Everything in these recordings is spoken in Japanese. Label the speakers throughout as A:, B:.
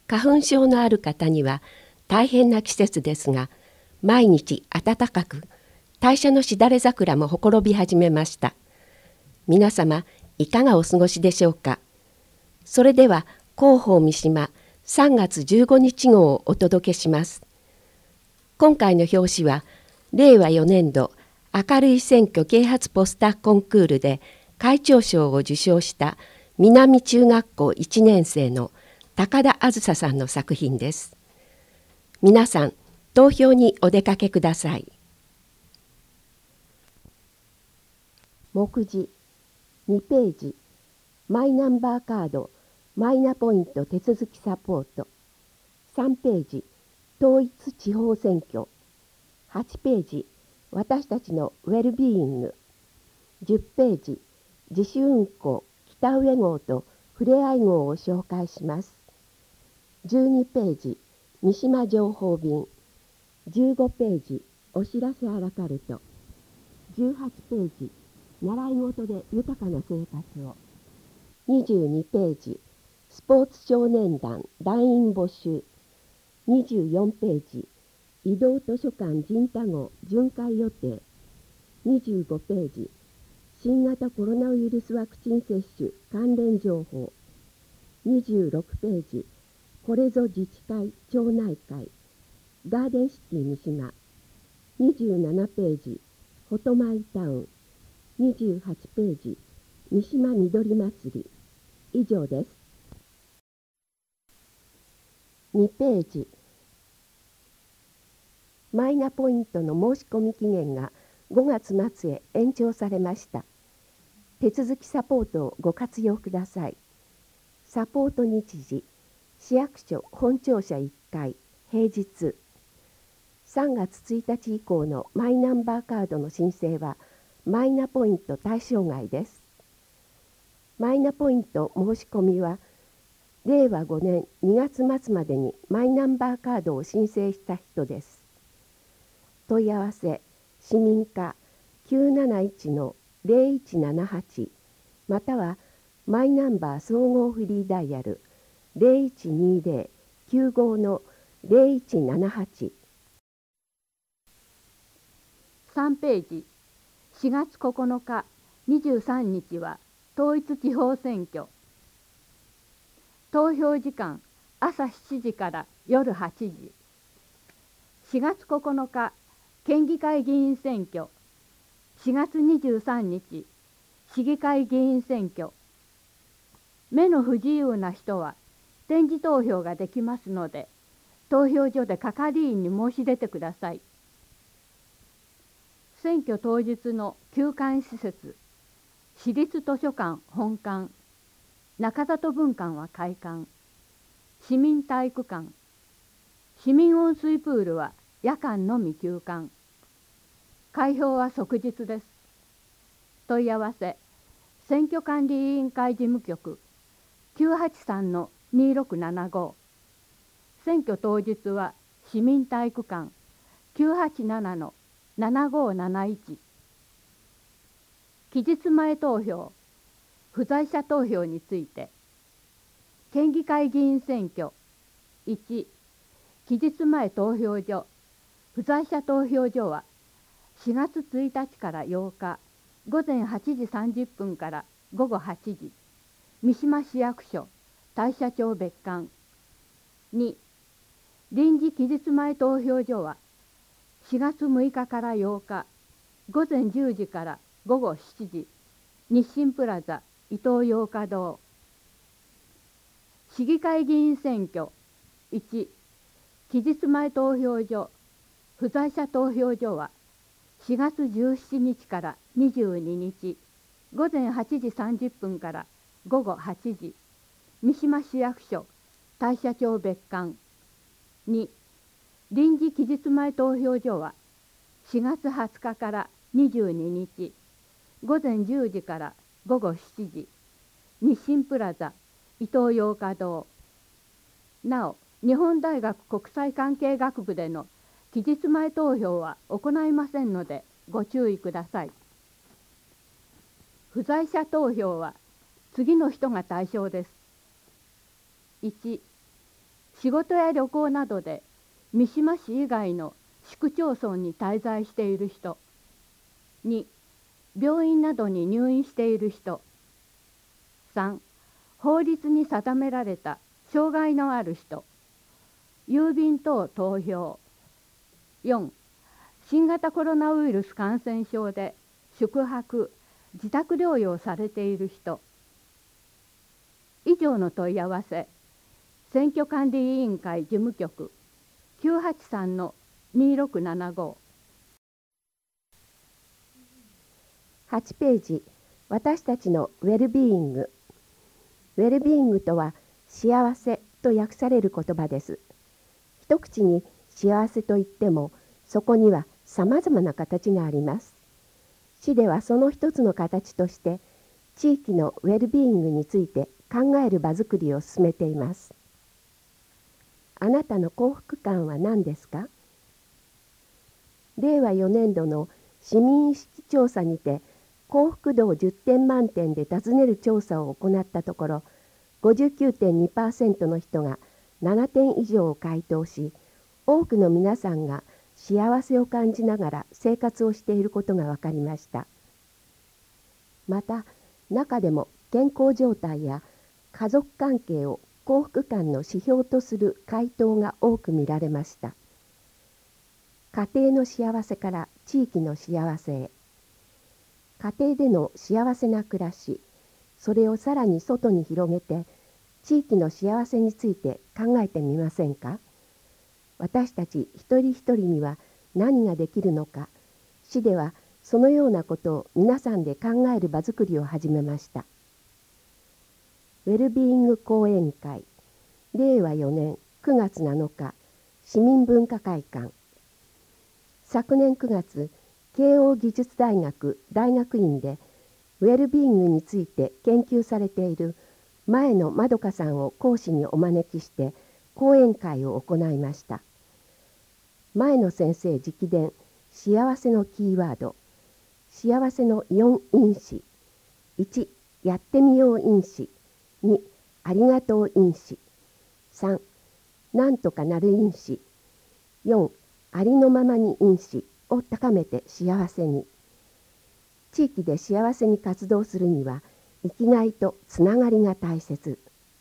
A: 花粉症のある方には大変な季節ですが、毎日暖かく、大社のしだれ桜もほころび始めました。皆様いかがお過ごしでしょうか。それでは広報三島3月15日号をお届けします。今回の表紙は令和4年度明るい選挙啓発ポスターコンクールで会長賞を受賞した南中学校1年生の高田あずささんの作品です。皆さん投票にお出かけください。目次2ページ、マイナンバーカードマイナポイント手続きサポート。3ページ、統一地方選挙。8ページ、私たちのウェルビーイング。10ページ、自主運行北上号とふれあい号を紹介します。12ページ、三島情報便。15ページ、お知らせアラカルト。18ページ、習い事で豊かな生活を。22ページ、スポーツ少年団団員募集。24ページ、移動図書館陣太号巡回予定。25ページ、新型コロナウイルスワクチン接種関連情報。26ページ、これぞ自治会町内会ガーデンシティ三島。27ページ、フォトマイタウン。28ページ、三島緑祭り。以上です。2ページ、マイナポイントの申し込み期限が5月末へ延長されました。手続きサポートをご活用ください。サポート日時、市役所本庁舎1階、平日。3月1日以降のマイナンバーカードの申請はマイナポイント対象外です。マイナポイント申し込みは令和5年2月末までにマイナンバーカードを申請した人です。問い合わせ市民課 971-0178 またはマイナンバー総合フリーダイヤル 0120-95-0178。
B: 3ページ、4月9日23日は統一地方選挙。投票時間朝7時から夜8時。4月9日県議会議員選挙。4月23日市議会議員選挙。目の不自由な人は点字投票ができますので、投票所で係員に申し出てください。選挙当日の休館施設、市立図書館本館、中里分館は開館、市民体育館、市民温水プールは夜間のみ休館。開票は即日です。問い合わせ、選挙管理委員会事務局 983-2675。選挙当日は市民体育館 987-7571。期日前投票、不在者投票について。県議会議員選挙。1、期日前投票所、不在者投票所は4月1日から8日午前8時30分から午後8時、三島市役所大社町別館。2、臨時期日前投票所は4月6日から8日午前10時から午後7時、日清プラザ伊東洋華堂。市議会議員選挙。1、期日前投票所、不在者投票所は4月17日から22日午前8時30分から午後8時、三島市役所大社町別館。2、臨時期日前投票所は4月20日から22日午前10時から午後7時、日清プラザ伊東洋華堂。なお、日本大学国際関係学部での期日前投票は行いませんのでご注意ください。不在者投票は次の人が対象です。1、 仕事や旅行などで三島市以外の市区町村に滞在している人。2、病院などに入院している人。3、法律に定められた障害のある人。郵便等投票。4、新型コロナウイルス感染症で宿泊・自宅療養されている人。以上の問い合わせ、選挙管理委員会事務局 983-2675。
A: 8ページ、私たちのウェルビーイング。ウェルビーイングとは幸せと訳される言葉です。一口に幸せといっても、そこにはさまざまな形があります。市ではその一つの形として、地域のウェルビーイングについて考える場づくりを進めています。あなたの幸福感は何ですか？令和4年度の市民意識調査にて、幸福度を10点満点で尋ねる調査を行ったところ、59.2% の人が7点以上を回答し、多くの皆さんが幸せを感じながら生活をしていることが分かりました。また、中でも健康状態や家族関係を幸福感の指標とする回答が多く見られました。家庭の幸せから地域の幸せへ。家庭での幸せな暮らし、それをさらに外に広げて、地域の幸せについて考えてみませんか？私たち一人一人には何ができるのか、市ではそのようなことを皆さんで考える場づくりを始めました。ウェルビーイング講演会、令和4年9月7日、市民文化会館。昨年9月、慶應義塾大学大学院でウェルビーイングについて研究されている前野まどかさんを講師にお招きして講演会を行いました。前野先生直伝、幸せのキーワード。幸せの4因子。1、やってみよう因子。2、ありがとう因子。3、なんとかなる因子。4、ありのままに因子を高めて幸せに。地域で幸せに活動するには、生きがいとつながりが大切。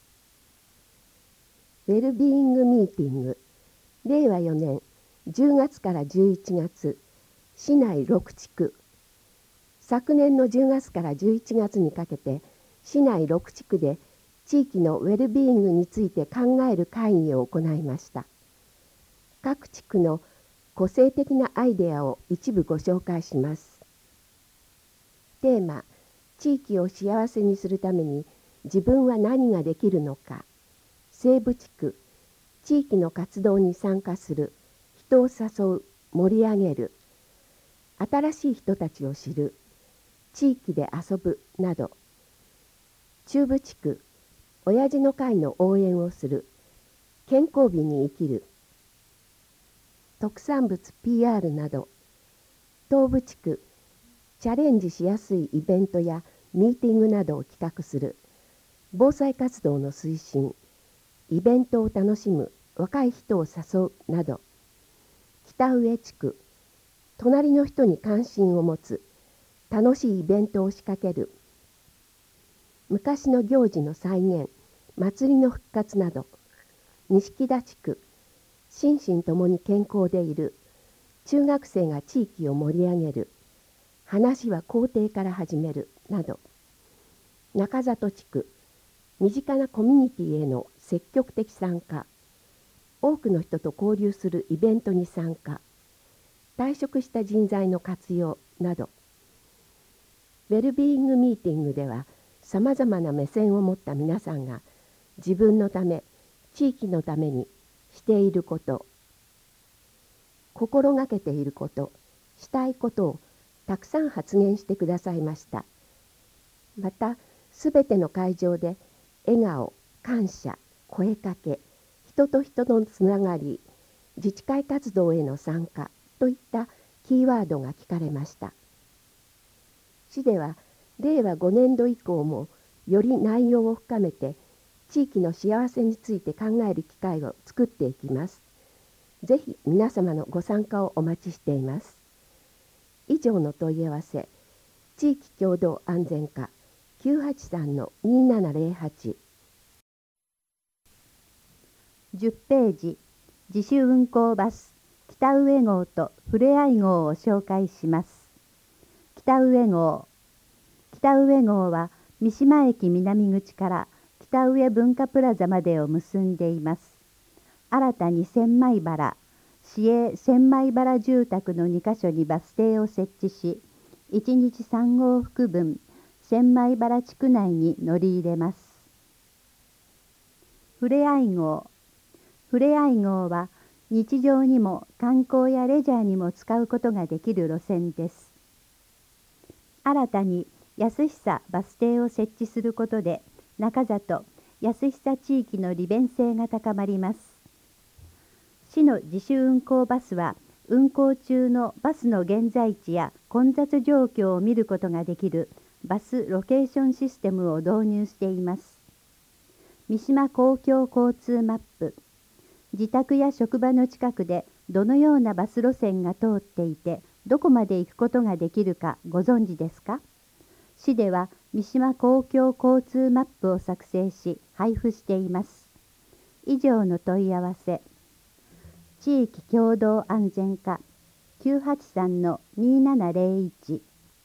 A: ウェルビーイングミーティング、令和4年10月から11月、市内6地区。昨年の10月から11月にかけて、市内6地区で地域のウェルビーイングについて考える会議を行いました。各地区の個性的なアイデアを一部ご紹介します。テーマ、地域を幸せにするために自分は何ができるのか。西部地区、地域の活動に参加する、人を誘う、盛り上げる。新しい人たちを知る、地域で遊ぶなど。中部地区、親父の会の応援をする、健康美に生きる。特産物 PR など。東部地区、チャレンジしやすいイベントやミーティングなどを企画する。防災活動の推進。イベントを楽しむ若い人を誘うなど。北上地区、隣の人に関心を持つ。楽しいイベントを仕掛ける。昔の行事の再現、祭りの復活など。錦田地区、心身ともに健康でいる。中学生が地域を盛り上げる。話は校庭から始めるなど。中里地区、身近なコミュニティへの積極的参加。多くの人と交流するイベントに参加。退職した人材の活用など。ウェルビーイングミーティングでは、さまざまな目線を持った皆さんが自分のため、地域のためにしていること、心がけていること、したいことをたくさん発言してくださいました。また、すべての会場で笑顔、感謝、声かけ、人と人のつながり、自治会活動への参加といったキーワードが聞かれました。市では令和5年度以降もより内容を深めて地域の幸せについて考える機会を作っていきます。ぜひ皆様のご参加をお待ちしています。以上の問い合わせ、地域共同安全課 983-2708。
B: 10ページ、自主運行バス北上号とふれあい号を紹介します。北上号。北上号は三島駅南口から北上文化プラザまでを結んでいます。新たに千枚原、市営千枚原住宅の2カ所にバス停を設置し、1日3往復分、千枚原地区内に乗り入れます。ふれあい号。ふれあい号は日常にも観光やレジャーにも使うことができる路線です。新たに安久バス停を設置することで、中里、安久地域の利便性が高まります。市の自主運行バスは、運行中のバスの現在地や混雑状況を見ることができるバスロケーションシステムを導入しています。三島公共交通マップ。自宅や職場の近くでどのようなバス路線が通っていて、どこまで行くことができるかご存知ですか？市では三島公共交通マップを作成し配布しています。以上の問い合わせ。地域共同安全課 983-2701。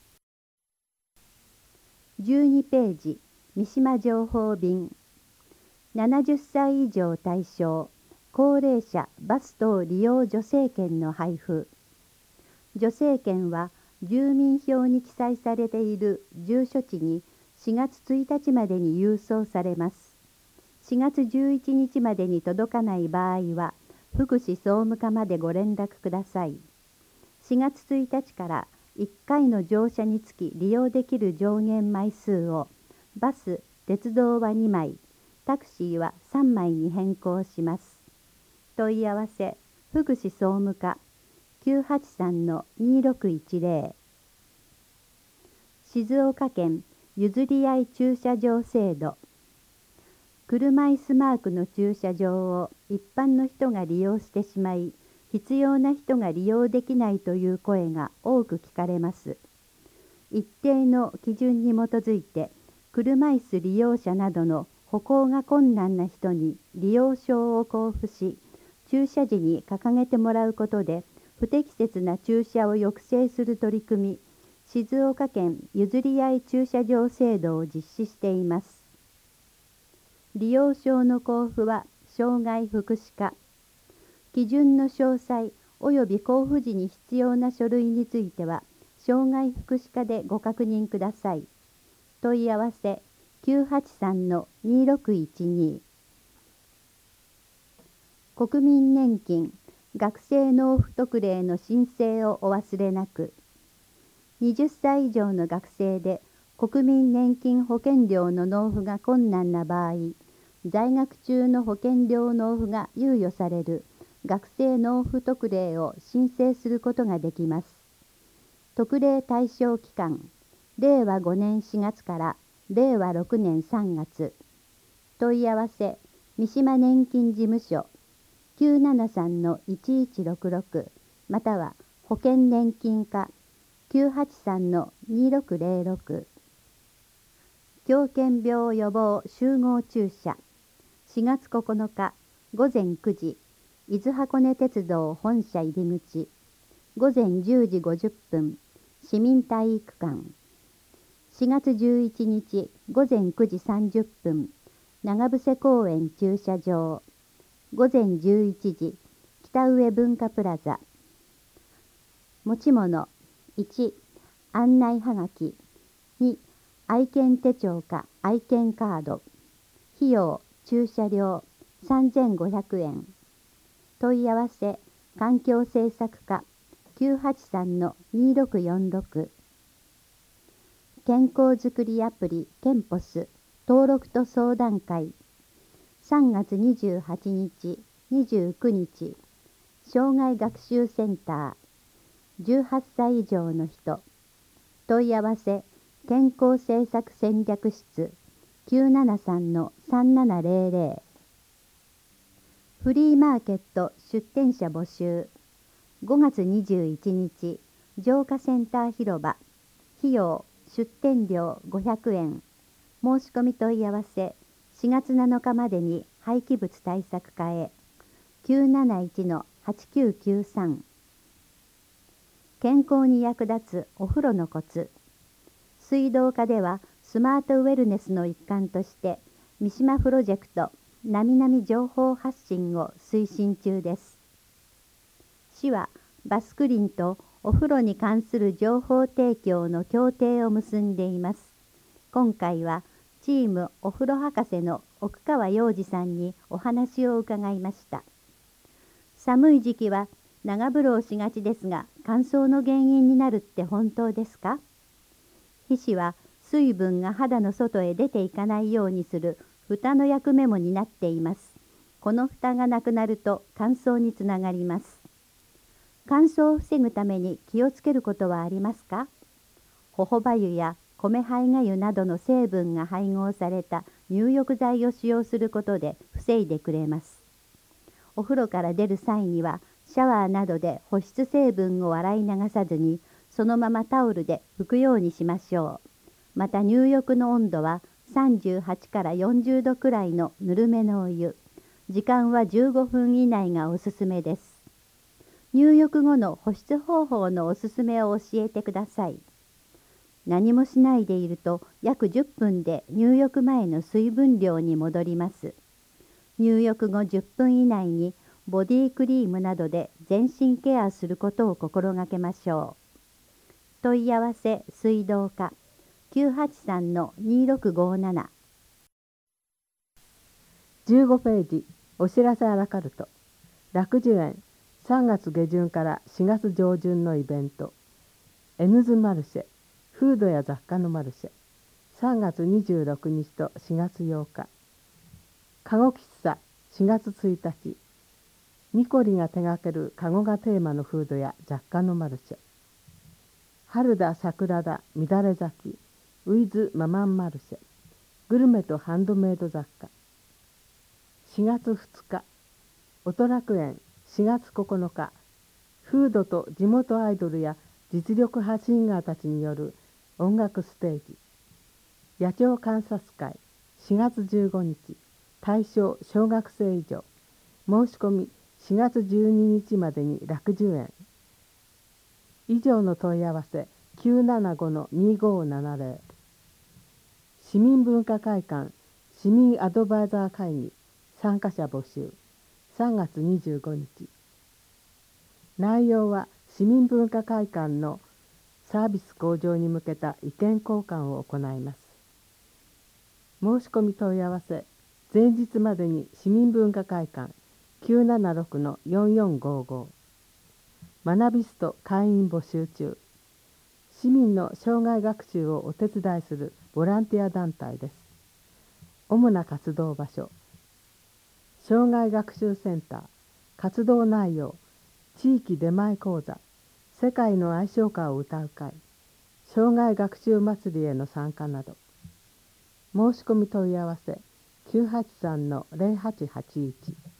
B: 12ページ、三島情報便。70歳以上対象高齢者バス等利用助成券の配布。助成券は住民票に記載されている住所地に4月1日までに郵送されます。4月11日までに届かない場合は、福祉総務課までご連絡ください。4月1日から1回の乗車につき利用できる上限枚数を、バス・鉄道は2枚、タクシーは3枚に変更します。問い合わせ、福祉総務課 983-2610。 静岡県譲り合い駐車場制度。車椅子マークの駐車場を一般の人が利用してしまい、必要な人が利用できないという声が多く聞かれます。一定の基準に基づいて、車椅子利用者などの歩行が困難な人に利用証を交付し、駐車時に掲げてもらうことで、不適切な駐車を抑制する取り組み、静岡県譲り合い駐車場制度を実施しています。利用証の交付は障害福祉課。基準の詳細及び交付時に必要な書類については、障害福祉課でご確認ください。問い合わせ 983-2612。 国民年金学生納付特例の申請をお忘れなく。20歳以上の学生で国民年金保険料の納付が困難な場合、在学中の保険料納付が猶予される学生納付特例を申請することができます。特例対象期間、令和5年4月から令和6年3月。問い合わせ、三島年金事務所 973-1166 または保険年金課 983-2606。狂犬病予防集合注射。4月9日午前9時、伊豆箱根鉄道本社入り口。午前10時50分、市民体育館。4月11日午前9時30分、長伏公園駐車場。午前11時、北上文化プラザ。持ち物1、案内はがき。2、愛犬手帳か愛犬カード。費用、駐車料3500円。問い合わせ、環境政策課 983-2646。健康づくりアプリケンポス登録と相談会。3月28日、29日、障害学習センター。18歳以上の人。問い合わせ、健康政策戦略室 973-3700。フリーマーケット出店者募集。5月21日、浄化センター広場。費用、出店料500円。申し込み問い合わせ、4月7日までに廃棄物対策課へ。971-8993。健康に役立つお風呂のコツ。水道課ではスマートウェルネスの一環として三島プロジェクトなみなみ情報発信を推進中です。市はバスクリンとお風呂に関する情報提供の協定を結んでいます。今回はチームお風呂博士の奥川洋二さんにお話を伺いました。寒い時期は長風呂をしがちですが、乾燥の原因になるって本当ですか？皮脂は水分が肌の外へ出ていかないようにする蓋の役目も担っています。この蓋がなくなると乾燥につながります。乾燥を防ぐために気をつけることはありますか？ホホバ油や米胚芽油などの成分が配合された入浴剤を使用することで防いでくれます。お風呂から出る際にはシャワーなどで保湿成分を洗い流さずにそのままタオルで拭くようにしましょう。また入浴の温度は38から40度くらいのぬるめのお湯。時間は15分以内がおすすめです。入浴後の保湿方法のおすすめを教えてください。何もしないでいると約10分で入浴前の水分量に戻ります。入浴後10分以内にボディクリームなどで全身ケアすることを心がけましょう。問い合わせ水道課 983-2657。
C: 15ページお知らせアラカルト。楽寿園3月下旬から4月上旬のイベント。エヌズマルシェ、フードや雑貨のマルシェ。3月26日と4月8日。かご喫茶4月1日。ニコリが手掛けるかごがテーマのフードや雑貨のマルシェ。春田桜田乱れ咲きウィズママンマルシェ。グルメとハンドメイド雑貨。4月2日。音楽園4月9日。フードと地元アイドルや実力派シンガーたちによる音楽ステージ。野鳥観察会4月15日。対象小学生以上。申し込み4月12日までに楽寿園。以上の問い合わせ 975-2570。市民文化会館市民アドバイザー会議参加者募集。3月25日。内容は市民文化会館のサービス向上に向けた意見交換を行います。申し込み問い合わせ前日までに市民文化会館 976-4455。学びスト会員募集中。市民の障害学習をお手伝いするボランティア団体です。主な活動場所。障害学習センター。活動内容。地域出前講座。世界の愛唱歌を歌う会。障害学習祭りへの参加など。申し込み問い合わせ 983-0881。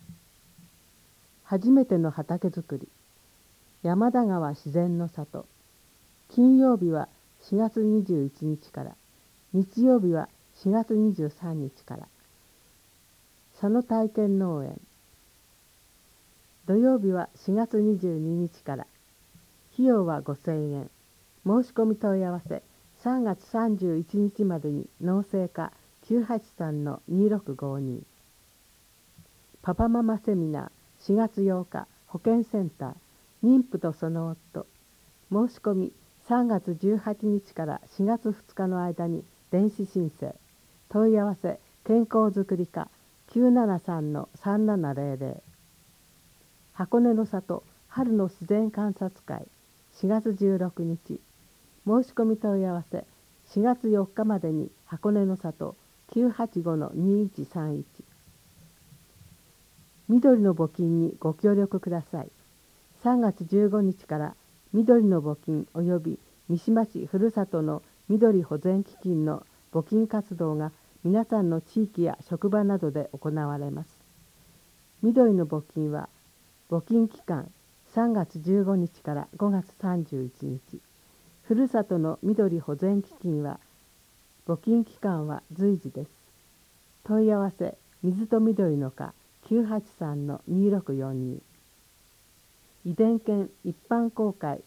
C: 初めての畑作り。山田川自然の里。金曜日は4月21日から。日曜日は4月23日から。佐野体験農園。土曜日は4月22日から。費用は5000円。申し込み問い合わせ3月31日までに農政課 983-2652。パパママセミナー4月8日保健センター妊婦とその夫。申し込み3月18日から4月2日の間に電子申請。問い合わせ健康づくり課 973-3700。箱根の里春の自然観察会4月16日。申し込み問い合わせ4月4日までに箱根の里 985-2131。緑の募金にご協力ください。3月15日から緑の募金及び三島市ふるさとの緑保全基金の募金活動が皆さんの地域や職場などで行われます。緑の募金は募金期間3月15日から5月31日、ふるさとの緑保全基金は募金期間は随時です。問い合わせ水と緑の課 983-2642。遺伝犬一般公開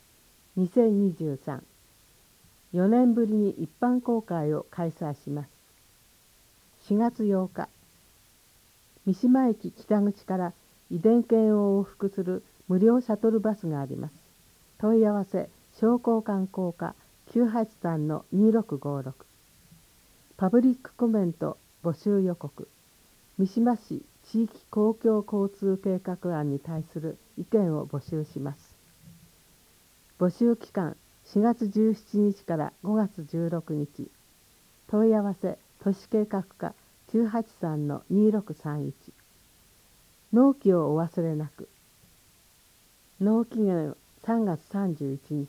C: 2023、4年ぶりに一般公開を開催します。4月8日、三島駅北口から遺伝犬を往復する無料シャトルバスがあります。問い合わせ商工観光課 983-2656。パブリックコメント募集予告。三島市地域公共交通計画案に対する意見を募集します。募集期間4月17日から5月16日。問い合わせ都市計画課 983-2631。納期をお忘れなく。納期限3月31日。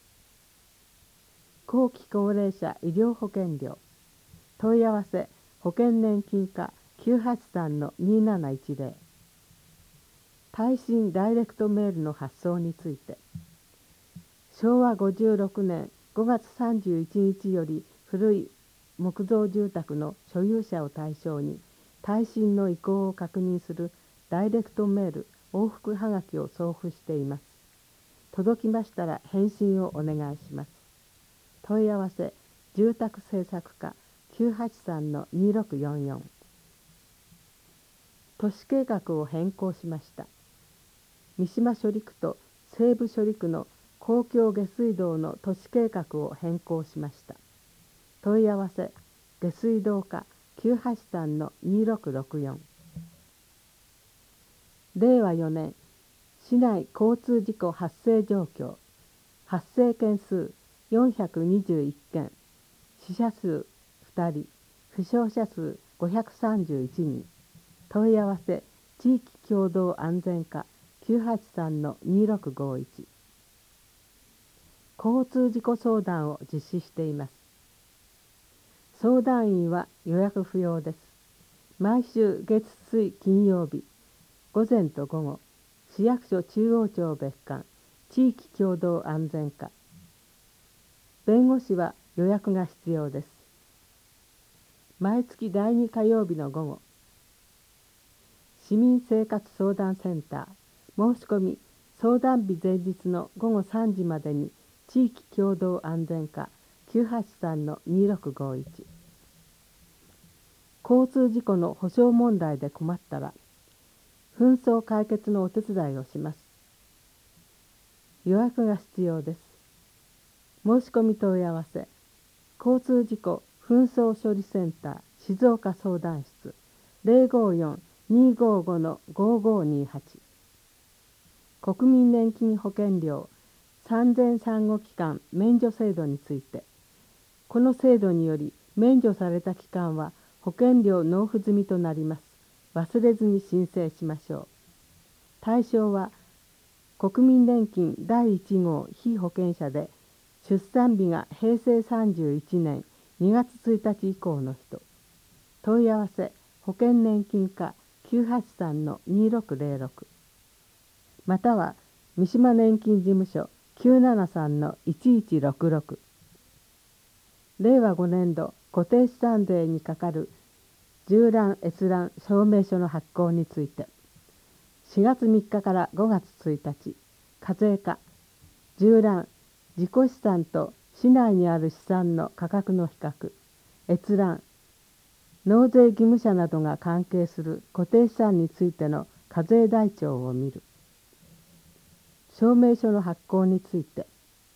C: 後期高齢者医療保険料。問い合わせ保険年金課 983-2710。耐震ダイレクトメールの発送について。昭和56年5月31日より古い木造住宅の所有者を対象に耐震の意向を確認するダイレクトメール往復はがきを送付しています。届きましたら返信をお願いします。問い合わせ住宅政策課 983-2644。都市計画を変更しました。三島処理区と西部処理区の公共下水道の都市計画を変更しました。問い合わせ下水道課 983-2664。令和4年市内交通事故発生状況。発生件数421件、死者数2人、負傷者数531人。問い合わせ地域共同安全課 983-2651。交通事故相談を実施しています。相談員は予約不要です。毎週月水金曜日、午前と午後、市役所中央庁別館、地域共同安全課。弁護士は予約が必要です。毎月第2火曜日の午後、市民生活相談センター、申し込み、相談日前日の午後3時までに、地域共同安全課 983-2651。交通事故の補償問題で困ったら、紛争解決のお手伝いをします。予約が必要です。申し込み問い合わせ、交通事故紛争処理センター静岡相談室 054-255-5528。国民年金保険料産前産後期間免除制度について。この制度により免除された期間は保険料納付済みとなります。忘れずに申請しましょう。対象は国民年金第1号被保険者で出産日が平成31年2月1日以降の人。問い合わせ保険年金課 983-2606。または三島年金事務所 973-1166。令和5年度固定資産税にかかる縦覧閲覧証明書の発行について。4月3日から5月1日、課税課、縦覧、自己資産と市内にある資産の価格の比較、閲覧、納税義務者などが関係する固定資産についての課税台帳を見る。証明書の発行について。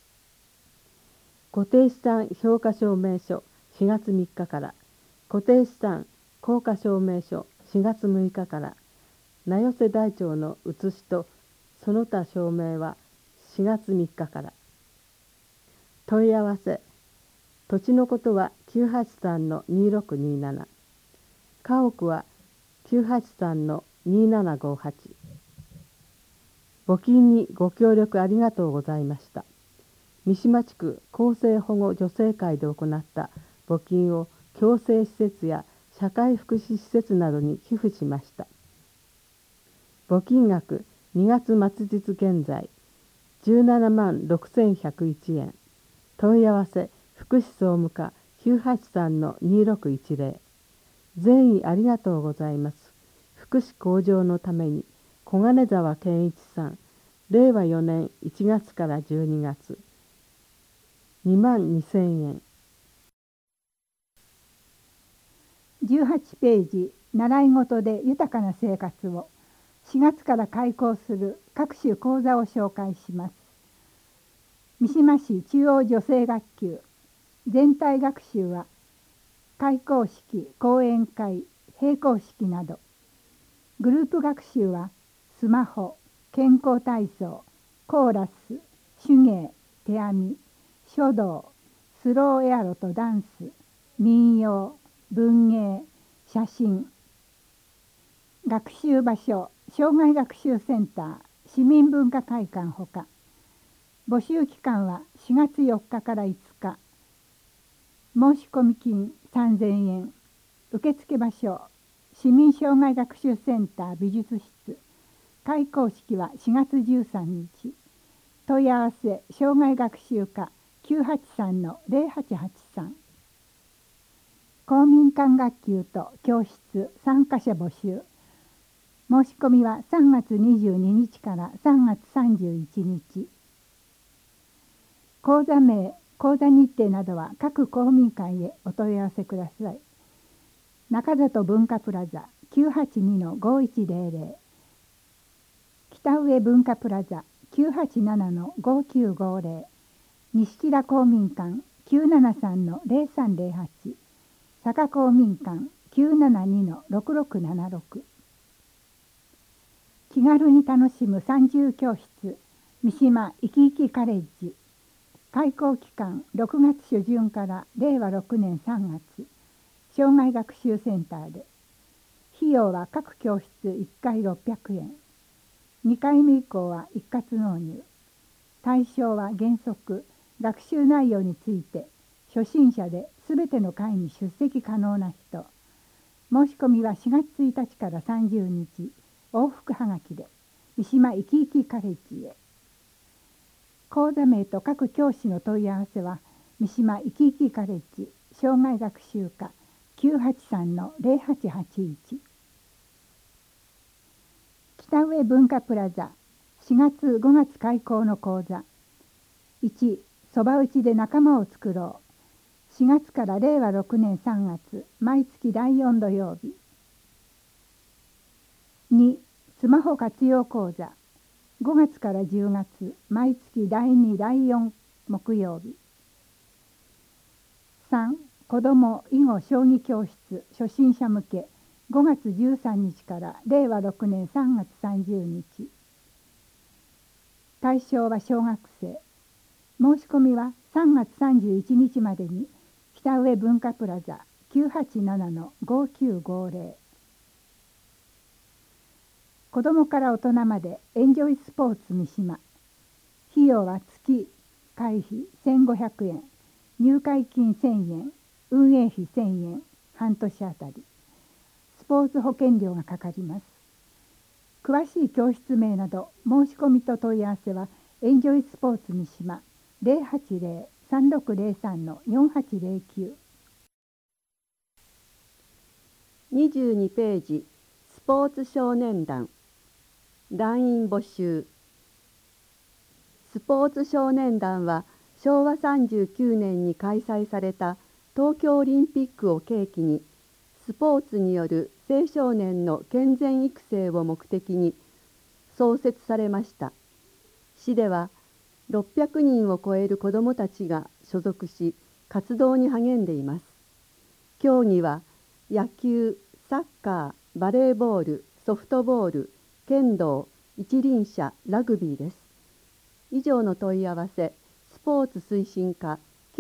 C: 固定資産評価証明書4月3日から、固定資産効果証明書4月6日から、名寄せ台帳の写しとその他証明は4月3日から。問い合わせ、土地のことは 983-2627。家屋は 983-2758。募金にご協力ありがとうございました。三島地区厚生保護助成会で行った募金を共生施設や社会福祉施設などに寄付しました。募金額2月末日現在17万6101円。問い合わせ福祉総務課 983-2610。善意ありがとうございます。福祉向上のために小金沢健一さん、令和4年1月から12月2万2000円。
D: 18ページ、習い事で豊かな生活を。4月から開講する各種講座を紹介します。三島市中央女性学級全体学習は開講式、講演会、閉講式など。グループ学習はスマホ、健康体操、コーラス、手芸、手編み、書道、スローエアロとダンス、民謡、文芸、写真。学習場所、障害学習センター、市民文化会館ほか。募集期間は4月4日から5日。申込金3000円。受付場所、市民障害学習センター美術室。開講式は4月13日。問い合わせ障害学習課 983-0883。公民館学級と教室参加者募集。申し込みは3月22日から3月31日。講座名、講座日程などは各公民館へお問い合わせください。中里文化プラザ 982-5100。北上文化プラザ 987-5950。西平公民館 973-0308。坂公民館 972-6676。気軽に楽しむ三重教室三島いきいきカレッジ。開講期間6月初旬から令和6年3月。障害学習センターで。費用は各教室1回600円。2回目以降は一括納入。対象は原則学習内容について初心者で全ての会に出席可能な人。申し込みは4月1日から30日。往復はがきで三島いきいきカレッジへ。講座名と各教師の問い合わせは三島いきいきカレッジ障害学習課 983-0881。北上文化プラザ4月5月開講の講座。1、そば打ちで仲間を作ろう。4月から令和6年3月毎月第4土曜日。2、スマホ活用講座5月から10月毎月第2第4木曜日。3、子ども囲碁将棋教室初心者向け5月13日から令和6年3月30日。対象は小学生。申し込みは3月31日までに北上文化プラザ 987-5950。子どもから大人までエンジョイスポーツ三島。費用は月会費1500円、入会金1000円、運営費1000円、半年あたり。スポーツ保険料がかかります。詳しい教室名など申し込みと問い合わせはエンジョイスポーツ三島 080-3603-4809。
A: 22ページ、スポーツ少年団。団員募集。スポーツ少年団は昭和39年に開催された東京オリンピックを契機にスポーツによる青少年の健全育成を目的に創設されました。市では600人を超える子どもたちが所属し活動に励んでいます。競技は野球、サッカー、バレーボール、ソフトボール、剣道、一輪車、ラグビーです。以上の問い合わせ、スポーツ推進課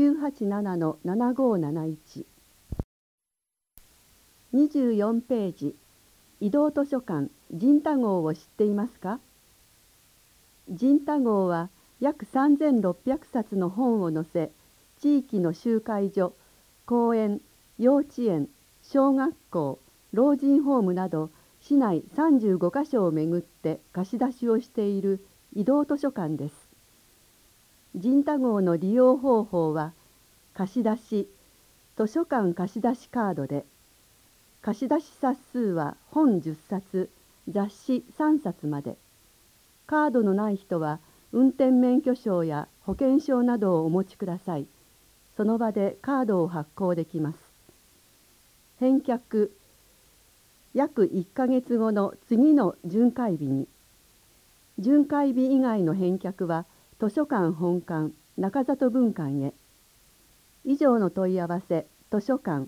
A: 987-7571。24ページ、移動図書館陣太号を知っていますか？陣太号は約3600冊の本を載せ、地域の集会所、公園、幼稚園、 小学校、老人ホームなど市内35カ所をめぐって貸し出しをしている移動図書館です。陣太号の利用方法は貸し出し、図書館貸し出しカードで、貸し出し冊数は本10冊、雑誌3冊まで。カードのない人は運転免許証や保険証などをお持ちください。その場でカードを発行できます。返却、約1ヶ月後の次の巡回日に。巡回日以外の返却は図書館本館、中里分館へ。以上の問い合わせ、図書館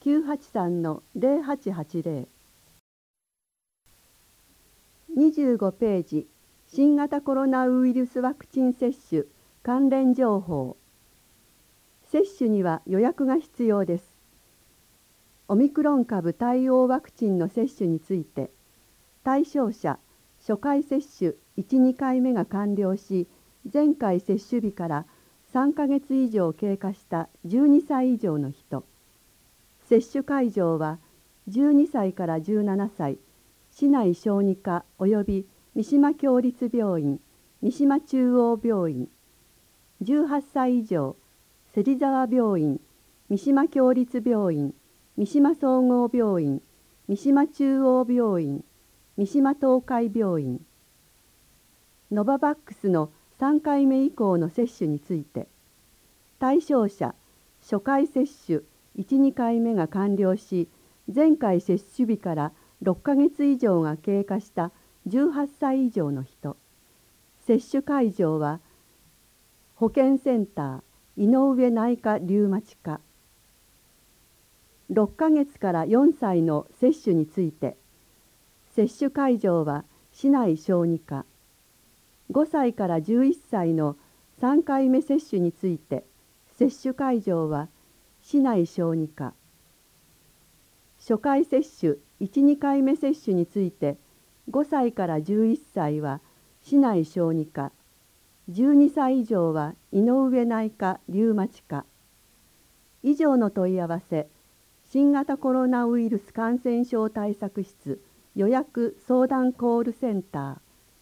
A: 983-0880。25ページ、新型コロナウイルスワクチン接種関連情報。接種には予約が必要です。オミクロン株対応ワクチンの接種について、対象者、初回接種1、2回目が完了し、前回接種日から3ヶ月以上経過した12歳以上の人。接種会場は12歳から17歳、市内小児科及び三島共立病院、三島中央病院。18歳以上、芹沢病院、三島共立病院、三島総合病院、三島中央病院、三島東海病院。ノババックスの3回目以降の接種について、対象者、初回接種1、2回目が完了し、前回接種日から6ヶ月以上が経過した18歳以上の人。接種会場は、保健センター、井上内科リウマチ科。6ヶ月から4歳の接種について、接種会場は市内小児科。5歳から11歳の3回目接種について、接種会場は市内小児科。初回接種1、2回目接種について、5歳から11歳は市内小児科。12歳以上は井上内科リウマチ科。以上の問い合わせ、新型コロナウイルス感染症対策室予約相談コールセンタ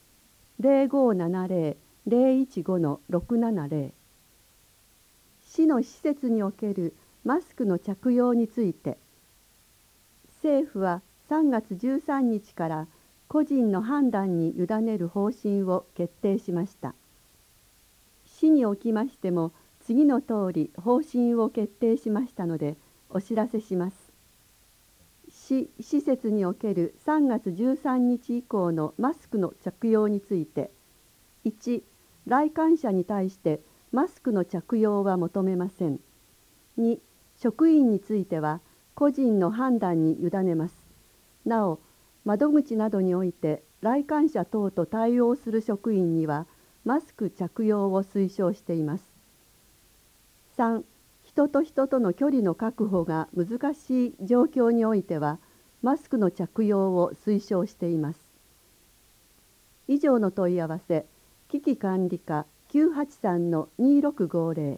A: ー 0570-015-670。市の施設におけるマスクの着用について、政府は3月13日から個人の判断に委ねる方針を決定しました。市におきましても次の通り方針を決定しましたのでお知らせします。市施設における3月13日以降のマスクの着用について、1、来館者に対してマスクの着用は求めません。2、職員については個人の判断に委ねます。なお、窓口などにおいて来館者等と対応する職員にはマスク着用を推奨しています。3、人と人との距離の確保が難しい状況においてはマスクの着用を推奨しています。以上の問い合わせ、危機管理課 983-2650。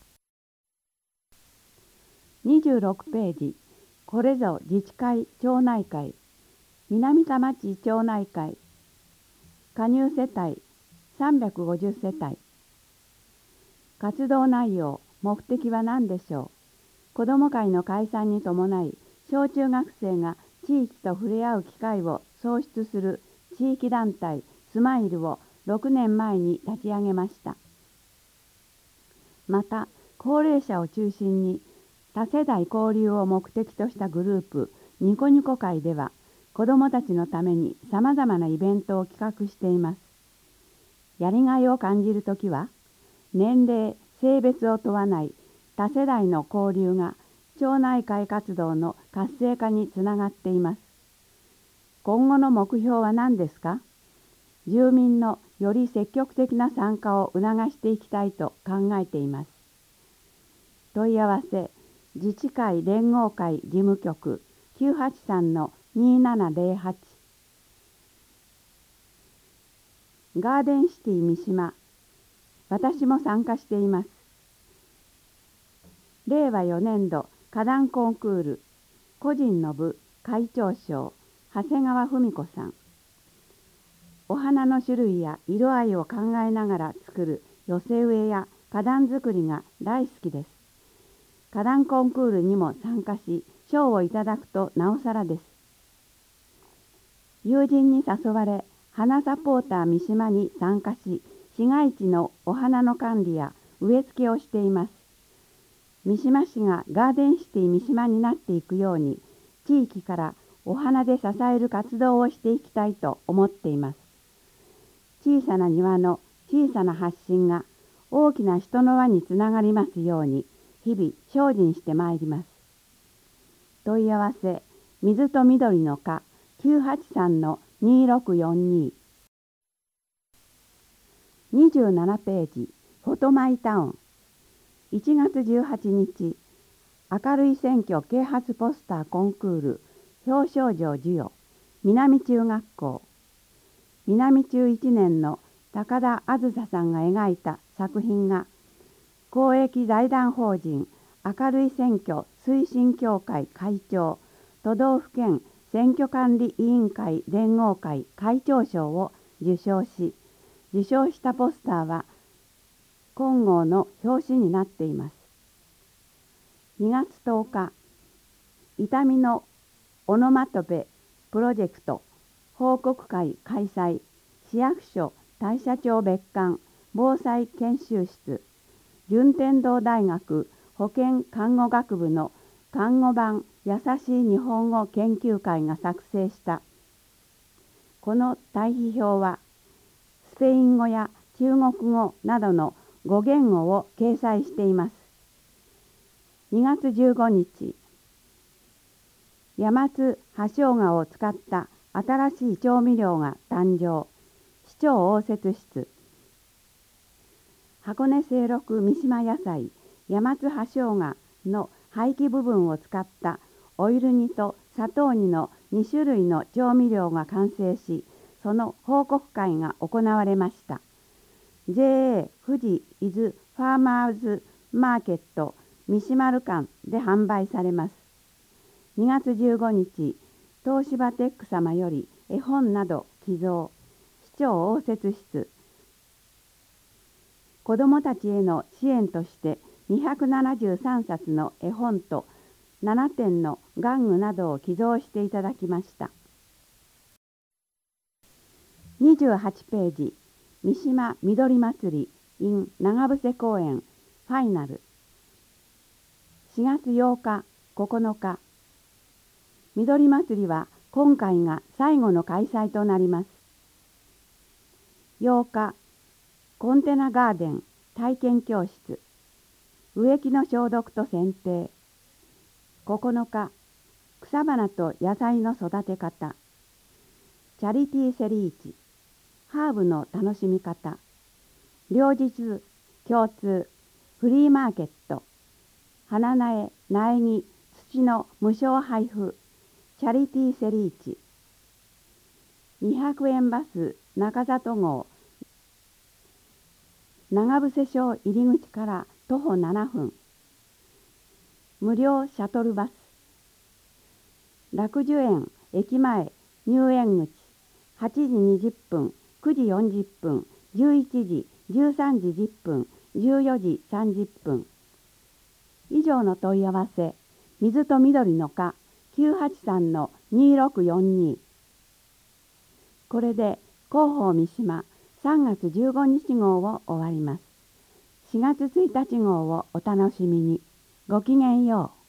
B: 26ページ、これぞ自治会町内会、南田町町内会、加入世帯350世帯。活動内容、目的は何でしょう。子ども会の解散に伴い、小中学生が地域と触れ合う機会を創出する地域団体スマイルを6年前に立ち上げました。また、高齢者を中心に多世代交流を目的としたグループニコニコ会では、子どもたちのためにさまざまなイベントを企画しています。やりがいを感じるときは、年齢、性別を問わない多世代の交流が町内会活動の活性化につながっています。今後の目標は何ですか。住民のより積極的な参加を促していきたいと考えています。問い合わせ、自治会連合会事務局 983-2708。ガーデンシティ三島、私も参加しています。令和4年度花壇コンクール
E: 個人の部会長賞長谷川文子さん。お花の種類や色合いを考えながら作る寄せ植えや花壇作りが大好きです。花壇コンクールにも参加し、賞をいただくとなおさらです。友人に誘われ、花サポーター三島に参加し、市街地のお花の管理や植え付けをしています。三島市がガーデンシティ三島になっていくように、地域からお花で支える活動をしていきたいと思っています。小さな庭の小さな発信が大きな人の輪につながりますように、日々精進してまいります。問い合わせ、水と緑の課 983-2642。27ページ、フォトマイタウン。1月18日、明るい選挙啓発ポスターコンクール表彰状授与、南中学校。南中1年の高田あずささんが描いた作品が、公益財団法人明るい選挙推進協会会長、都道府県選挙管理委員会連合会会長賞を受賞し、受賞したポスターは金剛の表紙になっています。2月10日、伊丹のオノマトペプロジェクト報告会開催、市役所大社長別館防災研修室、順天堂大学保健看護学部の看護版やさしい日本語研究会が作成した。この対比表は、スペイン語や中国語などの5言語を掲載しています。2月15日、山津葉生姜を使った新しい調味料が誕生。市長応接室。箱根清六三島野菜山津葉生姜の廃棄部分を使ったオイル煮と砂糖煮の2種類の調味料が完成し、その報告会が行われました。JA 富士伊豆ファーマーズマーケット三島旅館で販売されます。2月15日、東芝テック様より絵本など寄贈。市長応接室。子どもたちへの支援として273冊の絵本と7点の玩具などを寄贈していただきました。28ページ、三島緑祭り in 長伏公園ファイナル。4月8日、9日。緑祭りは今回が最後の開催となります。8日、コンテナガーデン体験教室。植木の消毒と剪定。9日、草花と野菜の育て方。チャリティーセリーチ。ハーブの楽しみ方。両日共通フリーマーケット。花苗苗木土の無償配布。チャリティーセリーチ。200円バス中里号長伏町入り口から徒歩7分。無料シャトルバス。楽寿園駅前入園口8時20分、9時40分、11時、13時10分、14時30分。以上の問い合わせ、水と緑の課 983-2642。これで広報三島3月15日号を終わります。4月1日号をお楽しみに。ごきげんよう。